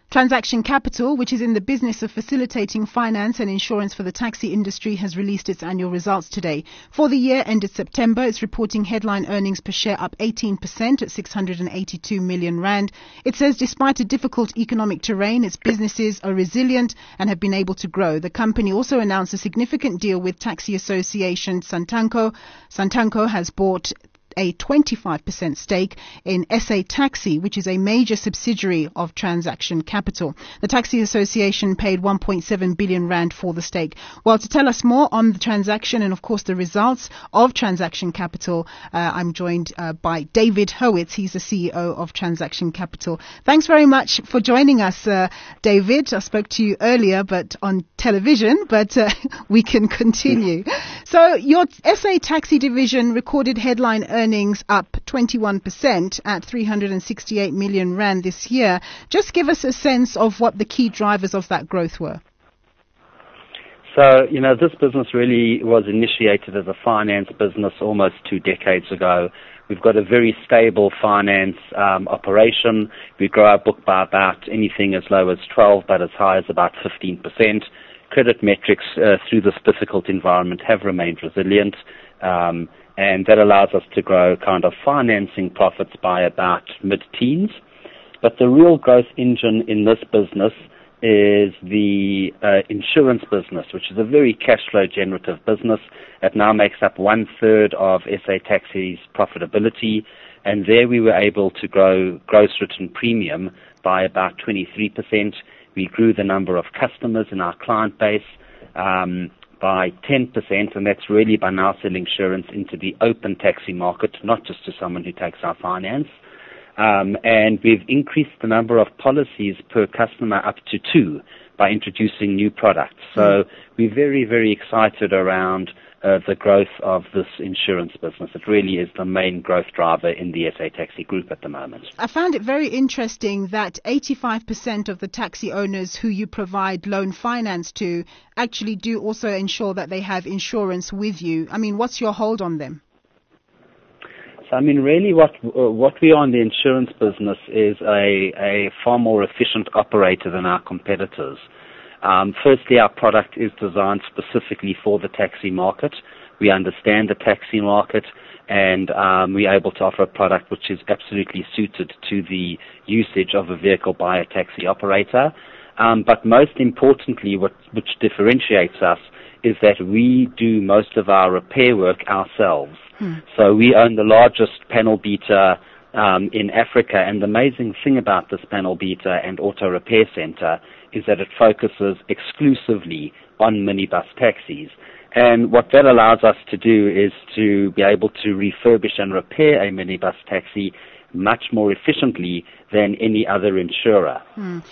Transaction Capital, which is in the business of facilitating finance and insurance for the taxi industry, has released its annual results today. For the year ended September, it's reporting headline earnings per share up 18% at 682 million rand. It says despite a difficult economic terrain, its businesses are resilient and have been able to grow. The company also announced a significant deal with taxi association Santanco. Santanco has bought a 25% stake in SA Taxi, which is a major subsidiary of Transaction Capital. The Taxi Association paid 1.7 billion rand for the stake. Well, to tell us more on the transaction and, of course, the results of Transaction Capital, I'm joined by David Howitz. He's the CEO of Transaction Capital. Thanks very much for joining us, David. I spoke to you earlier, but on television, but we can continue. So your SA Taxi division recorded headline earnings up 21% at 368 million rand this year. Just give us a sense of what the key drivers of that growth were. So, this business really was initiated as a finance business almost 2 decades ago. We've got a very stable finance operation. We grow our book by about anything as low as 12, but as high as about 15%. Credit metrics through this difficult environment have remained resilient. And that allows us to grow kind of financing profits by about mid-teens. But the real growth engine in this business is the insurance business, which is a very cash flow generative business. It now makes up 1/3 of SA Taxi's profitability. And there we were able to grow gross written premium by about 23%. We grew the number of customers in our client base by 10%, and that's really by now selling insurance into the open taxi market, not just to someone who takes our finance. And we've increased the number of policies per customer up to 2 by introducing new products. So we're very, very excited around the growth of this insurance business. It really is the main growth driver in the SA Taxi Group at the moment. I found it very interesting that 85% of the taxi owners who you provide loan finance to actually do also ensure that they have insurance with you. I mean, what's your hold on them? So, really what we are in the insurance business is a far more efficient operator than our competitors. Firstly, our product is designed specifically for the taxi market. We understand the taxi market, and we're able to offer a product which is absolutely suited to the usage of a vehicle by a taxi operator. But most importantly, which differentiates us is that we do most of our repair work ourselves. So we own the largest panel beater in Africa, and the amazing thing about this panel beater and auto repair center is that it focuses exclusively on minibus taxis. And what that allows us to do is to be able to refurbish and repair a minibus taxi much more efficiently than any other insurer.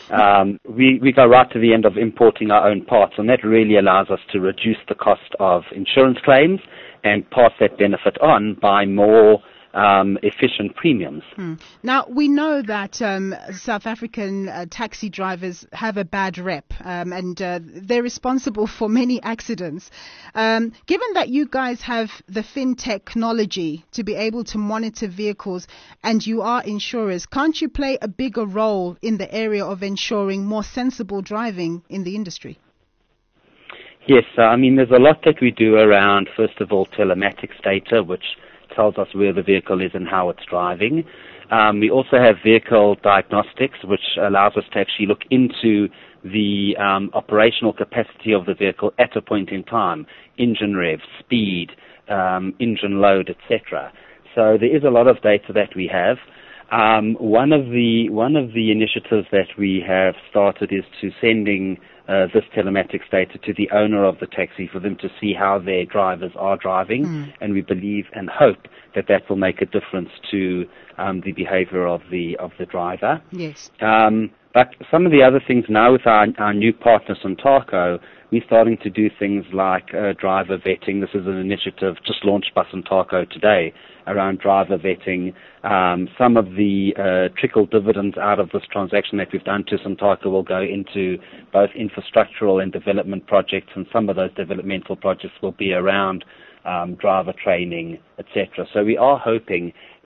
We go right to the end of importing our own parts, and that really allows us to reduce the cost of insurance claims and pass that benefit on by more efficient premiums. Now, we know that South African taxi drivers have a bad rep, and they're responsible for many accidents. Given that you guys have the fintech technology to be able to monitor vehicles and you are insurers, can't you play a bigger role in the area of ensuring more sensible driving in the industry? Yes, there's a lot that we do around, first of all, telematics data, which tells us where the vehicle is and how it's driving. We also have vehicle diagnostics, which allows us to actually look into the operational capacity of the vehicle at a point in time, engine rev, speed, engine load, etc. So there is a lot of data that we have. One of the initiatives that we have started is to sending this telematics data to the owner of the taxi for them to see how their drivers are driving, and we believe and hope that that will make a difference to the behavior of the driver. Yes. But some of the other things now with our new partner Santaco, we're starting to do things like driver vetting. This is an initiative just launched by Santaco today around driver vetting. Some of the trickle dividends out of this transaction that we've done to Santaco will go into both infrastructural and development projects, and some of those developmental projects will be around driver training, etc. So we are hoping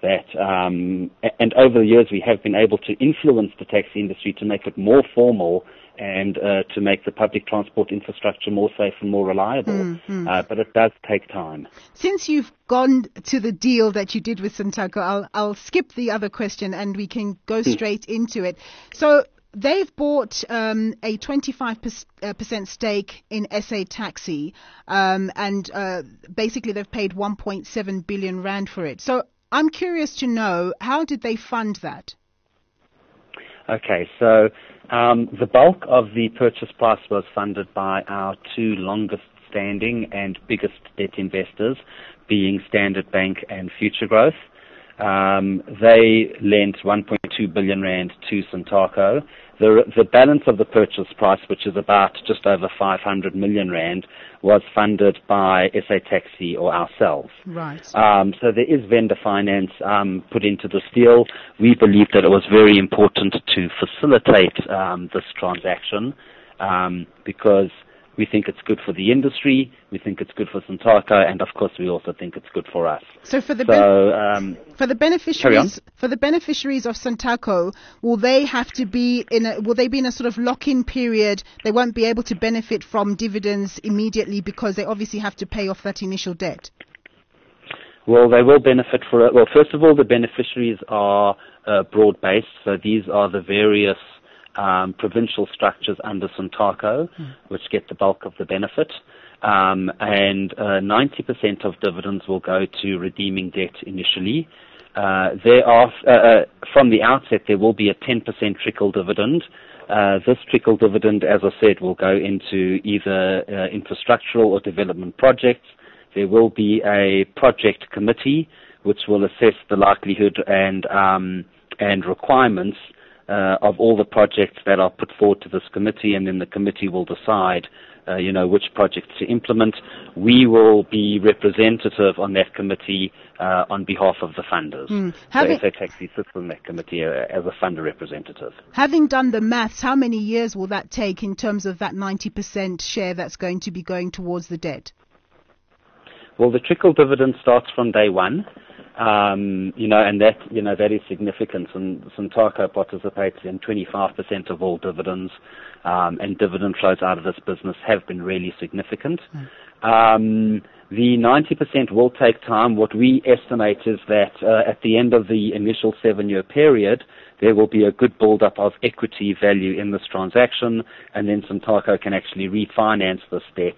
that, and over the years we have been able to influence the taxi industry to make it more formal and to make the public transport infrastructure more safe and more reliable. But it does take time. Since you've gone to the deal that you did with Santaco, I'll skip the other question and we can go straight into it. So they've bought a 25% stake in SA Taxi, and basically they've paid 1.7 billion rand for it. So I'm curious to know, how did they fund that? Okay, so the bulk of the purchase price was funded by our two longest standing and biggest debt investors, being Standard Bank and Future Growth. They lent 1.2 billion rand to Santaco. The balance of the purchase price, which is about just over 500 million rand, was funded by SA Taxi or ourselves. Right. So there is vendor finance put into this deal. We believe that it was very important to facilitate this transaction because we think it's good for the industry, we think it's good for Santaco, and of course we also think it's good for us. So for the beneficiaries of Santaco, will they be in a sort of lock-in period? They won't be able to benefit from dividends immediately because they obviously have to pay off that initial debt. Well, they will benefit for it. Well, first of all, the beneficiaries are broad-based, so these are the various provincial structures under Santaco, which get the bulk of the benefit. And 90% of dividends will go to redeeming debt initially. From the outset, there will be a 10% trickle dividend. This trickle dividend, as I said, will go into either infrastructural or development projects. There will be a project committee which will assess the likelihood and requirements of all the projects that are put forward to this committee, and then the committee will decide, which projects to implement. We will be representative on that committee on behalf of the funders. So SA Taxi sits on that committee as a funder representative. Having done the maths, how many years will that take in terms of that 90% share that's going to be going towards the debt? Well, the trickle dividend starts from day one. And that is significant. And Santaco participates in 25% of all dividends, and dividend flows out of this business have been really significant. The 90% will take time. What we estimate is that at the end of the initial 7-year period, there will be a good build-up of equity value in this transaction, and then Santaco can actually refinance this debt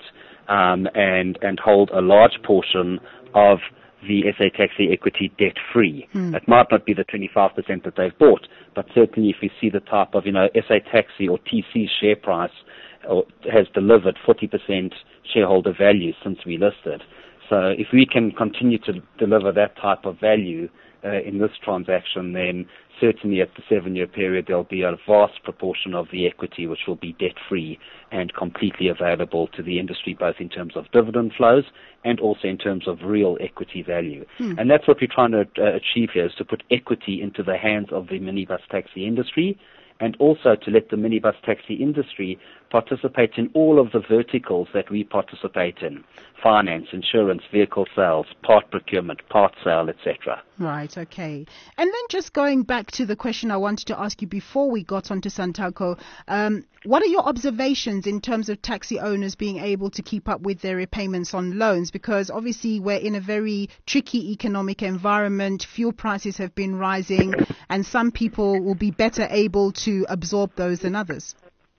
and hold a large portion of the SA Taxi equity debt-free. It might not be the 25% that they've bought, but certainly if you see the type of, SA Taxi or TC's share price has delivered 40% shareholder value since we listed. So if we can continue to deliver that type of value in this transaction, then certainly at the 7-year period there'll be a vast proportion of the equity which will be debt-free and completely available to the industry, both in terms of dividend flows and also in terms of real equity value. And that's what we're trying to achieve here, is to put equity into the hands of the minibus taxi industry, and also to let the minibus taxi industry participate in all of the verticals that we participate in: finance, insurance, vehicle sales, part procurement, part sale, etc. Right, okay. And then just going back to the question I wanted to ask you before we got onto Santaco, what are your observations in terms of taxi owners being able to keep up with their repayments on loans? Because obviously we're in a very tricky economic environment. Fuel prices have been rising, and some people will be better able to absorb those than others.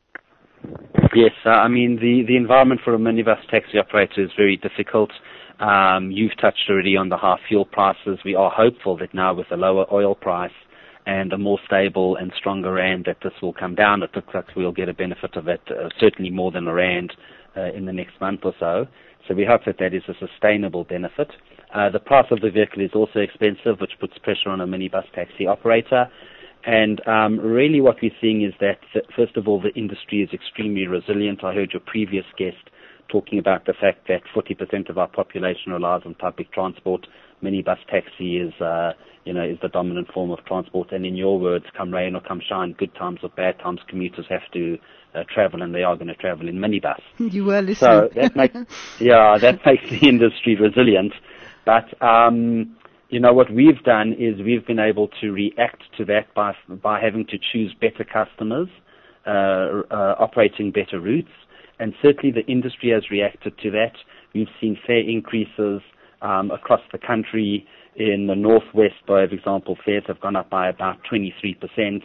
Yes, the environment for a minibus taxi operator is very difficult. You've touched already on the high fuel prices. We are hopeful that now with a lower oil price and a more stable and stronger rand that this will come down. It looks like we'll get a benefit of it, certainly more than a rand in the next month or so. So we hope that is a sustainable benefit. The price of the vehicle is also expensive, which puts pressure on a minibus taxi operator. And really what we're seeing is that, first of all, the industry is extremely resilient. I heard your previous guest talking about the fact that 40% of our population relies on public transport. Minibus taxi is the dominant form of transport. And in your words, come rain or come shine, good times or bad times, commuters have to travel, and they are going to travel in minibus. You were listening. So that makes the industry resilient. But what we've done is we've been able to react to that by having to choose better customers, operating better routes, and certainly the industry has reacted to that. We've seen fare increases across the country. In the northwest, for example, fares have gone up by about 23%,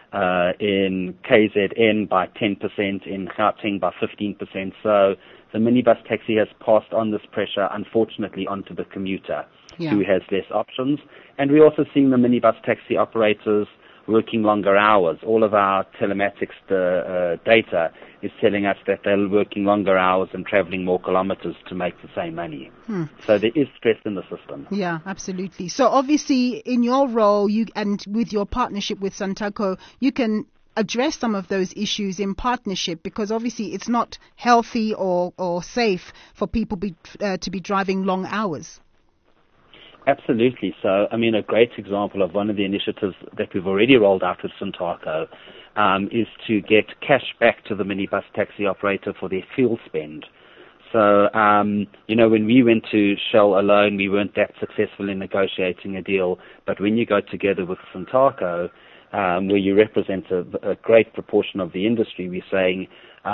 in KZN by 10%, in Gauteng by 15%. So the minibus taxi has passed on this pressure, unfortunately, onto the commuter, who has less options. And we're also seeing the minibus taxi operators working longer hours. All of our telematics data is telling us that they're working longer hours and traveling more kilometers to make the same money. So there is stress in the system. Yeah, absolutely. So obviously in your role and with your partnership with Santaco, you can address some of those issues in partnership, because obviously it's not healthy or safe for people to be driving long hours. Absolutely. So, a great example of one of the initiatives that we've already rolled out with Santaco is to get cash back to the minibus taxi operator for their fuel spend. So, when we went to Shell alone, we weren't that successful in negotiating a deal. But when you go together with Santaco, where you represent a great proportion of the industry, we're saying,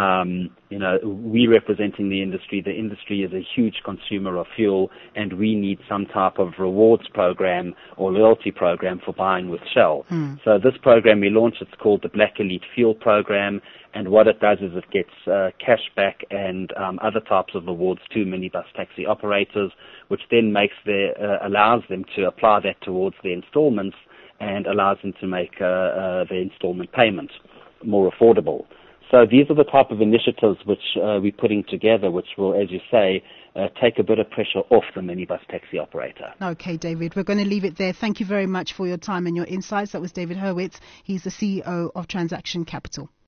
we representing the industry is a huge consumer of fuel, and we need some type of rewards program or loyalty program for buying with Shell. So this program we launched, it's called the Black Elite Fuel Program, and what it does is it gets cash back and other types of rewards to minibus taxi operators, which then allows them to apply that towards their installments and allows them to make their installment payment more affordable. So these are the type of initiatives which we're putting together, which will, as you say, take a bit of pressure off the minibus taxi operator. Okay, David, we're going to leave it there. Thank you very much for your time and your insights. That was David Hurwitz. He's the CEO of Transaction Capital.